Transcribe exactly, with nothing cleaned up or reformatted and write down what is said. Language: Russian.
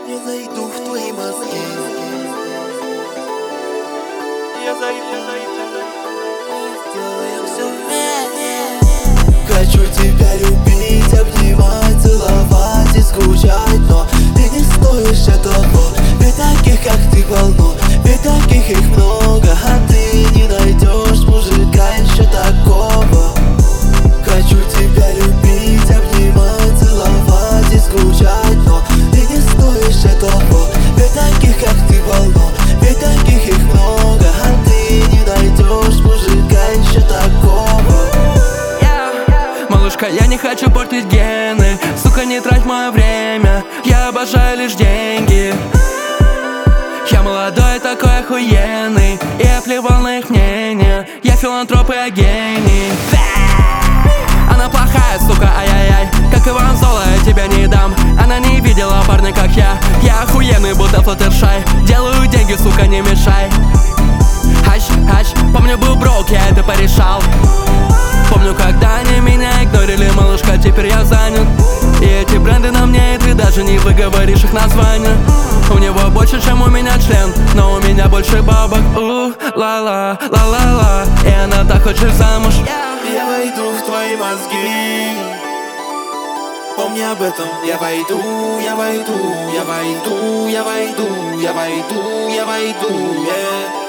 Я зайду в твои мозги. Я зайду, зайду, сделаем все вместе. Хочу тебя любить, обнимать, целовать и скучать, но ты не стоишь этого. Ведь таких, как ты, полно, ведь таких их много, а ты не найдешь мужика еще такого. Хочу тебя любить, обнимать, целовать и скучать, но ты не стоишь этого. Ведь таких, как ты, полно, ведь таких их много, а ты не найдешь мужика еще такого. Малышка, я не хочу портить гены, сука, не трать мое время, я обожаю лишь деньги. Я молодой, такой охуенный, и я плевал на их мнение. Я филантроп и я гений. Она плохая, сука, ай-яй-яй, как Иван Золо, я тебя не дам. Она не видела парня, как я. Я охуенный, будто флаттершай. Делаю деньги, сука, не мешай. Хач, хач, помню, был брок, я это порешал. Помню, когда они меня игнорили, малышка, теперь я занят. И эти бренды на мне, и ты даже не выговоришь их название. У него больше, чем у меня член, но у меня больше бабок. У, ла-ла, ла-ла-ла, и она так хочет замуж. Я войду в твои мозги. Помни об этом. Я войду, я войду, я войду, я войду, я войду, я войду, yeah.